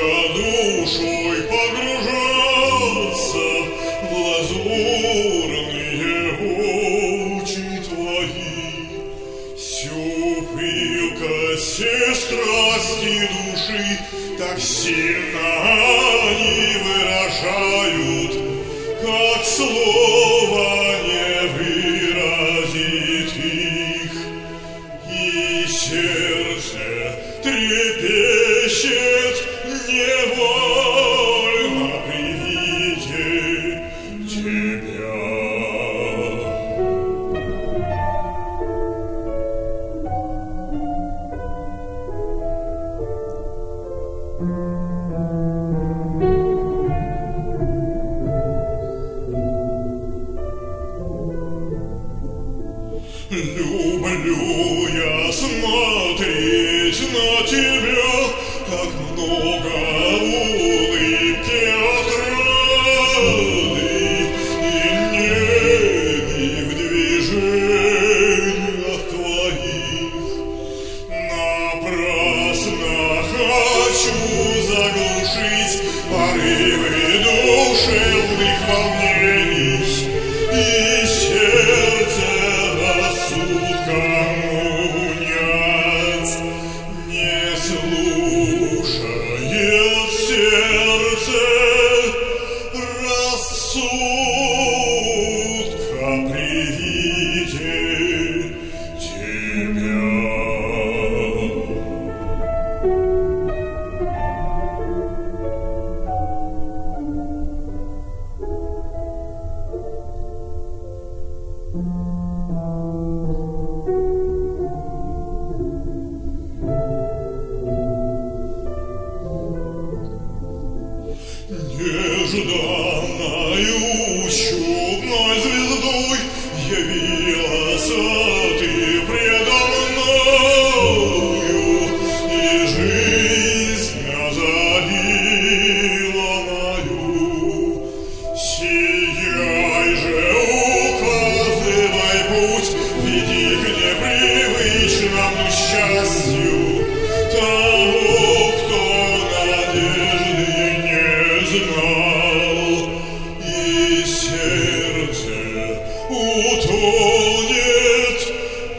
душой погружаться в лазурные очи твои. Всю пылкость все страсти души так сильно они выражают, как слово не выразит их, и сердце трепещет невольно при виде тебя. Люблю я смотреть на тебя, как много улыбки отрады и неги в движениях твоих. Напрасно хочу заглушить порывы душевных волнений и сердце рассудком унять. Не слушает сердце рассудка при виде тебя. Нежданною чудной звездой явилась ты предо мною, и жизнь озарила мою. Сияй же, указывай путь, веди к непривычному счастью того, кто надежды не знал, и сердце утонет в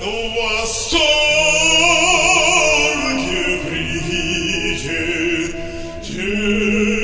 восторге при виде тебя.